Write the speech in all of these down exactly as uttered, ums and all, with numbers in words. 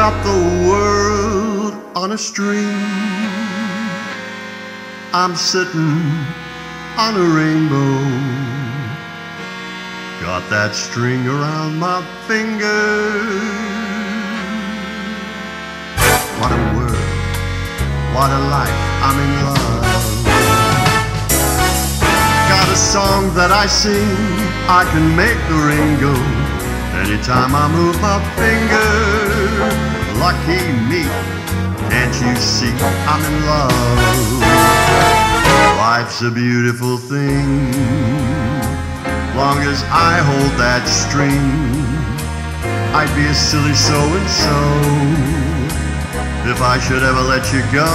got the world on a string. I'm sitting on a rainbow. Got that string around my finger. What a world, what a life, I'm in love. Got a song that I sing, I can make the rain go anytime I move my finger. Lucky me, can't you see I'm in love? Life's a beautiful thing, long as I hold that string. I'd be a silly so-and-so if I should ever let you go.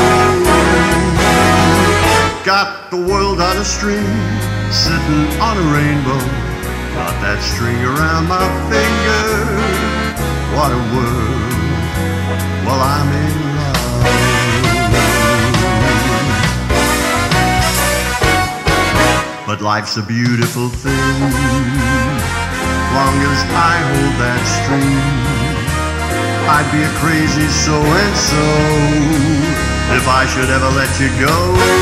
Got the world on a string, sitting on a rainbow. Got that string around my finger. What a world, well, I'm in love. But life's a beautiful thing, long as I hold that string. I'd be a crazy so-and-so if I should ever let you go.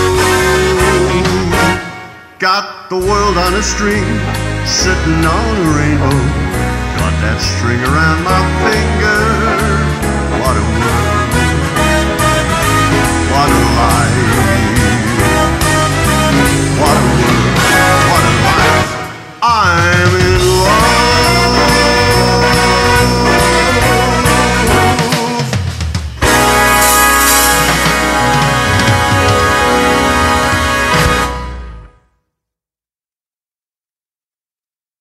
Got the world on a string, sitting on a rainbow. Got that string around my finger. What a